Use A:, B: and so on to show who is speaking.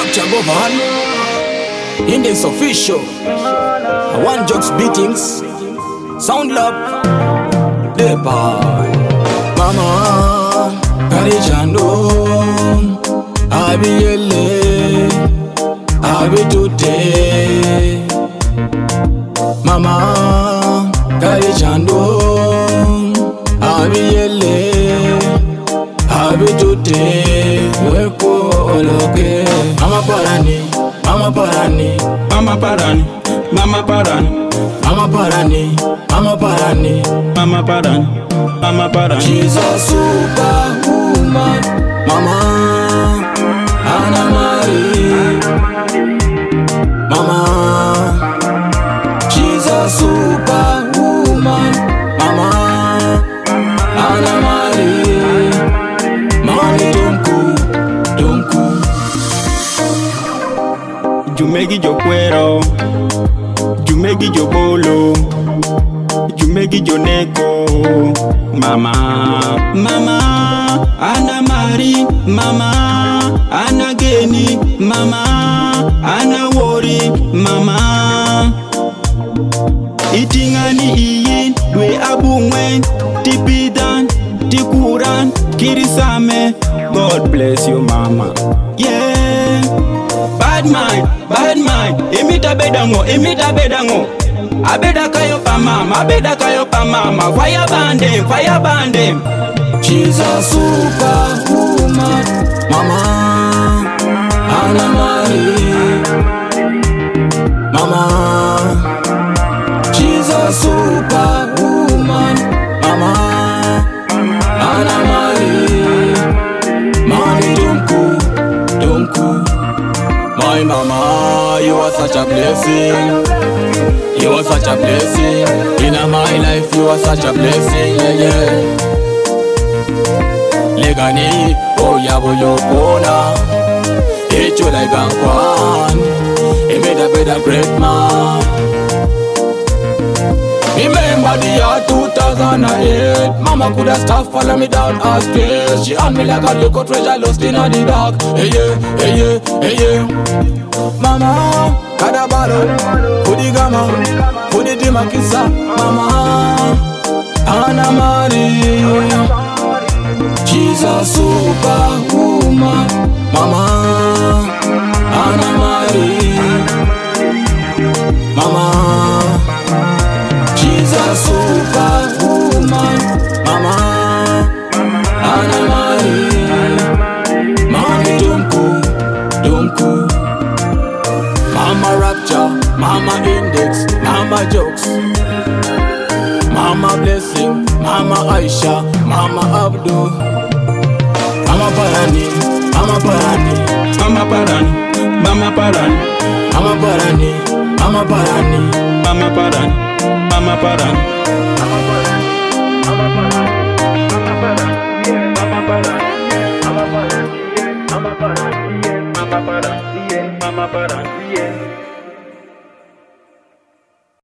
A: Rapture Govan, Index Official, One Jokes Beatings, Sound Lab, Depart. Mama, Karijando, Abi Yele, Abi Today. Mama, Karijando, Abi Yele, Abi Today. Wekoloke, Mama Parani, Mama Parani,
B: Mama Parani, Mama Parani,
A: Mama Parani, Mama Parani,
B: Mama Parani, Mama Parani.
A: She's a superwoman, Mama Anna Marie, Mama. She's a superwoman, Mama Anna Marie, Mami Tunku.
B: Jumegi jo cuero, Jumegi jo bolo, Jumegi jo neko, Mama, Mama, Anna Marie, Mama, Anna Geni, Mama, Anna Wori, Mama. Itingani iyin, dwe abungwen, tipidan, tikuran, kirisame. God bless you, Mama. Yeah. Bad mind, imita bedango. Abeda kayo pa mama, fire band them.
A: She's a superwoman, Mama Anna Marie, Mama. She's a superwoman, Mama Anna Marie, Mami Tunku. My mama, you are such a blessing. You are such a blessing. In my life, you are such a blessing, yeah. Legani, oh yabo yopona. Echo like Gankwan. He made a better great man. Remember the year 2008. Mama could have stopped follow me down her stairs. She had me like a little treasure lost in the dark. Hey yeah. Mama, Kadabalo, Pudigama, Pudidima Kissa. Mama, Anna Marie. She's a superwoman. Mama, Anna Marie. Mama. She's a superwoman, Mama Anna Marie, Mami Tunku. Mama Rapture, Mama Index, Mama Jokes, Mama Blessing, Mama Aisha, Mama Abdul, Mama Parani, Mama Parani,
B: Mama Parani, Mama Parani,
A: Mama Parani, Mama Parani,
B: Mama Parani, Mama Parani.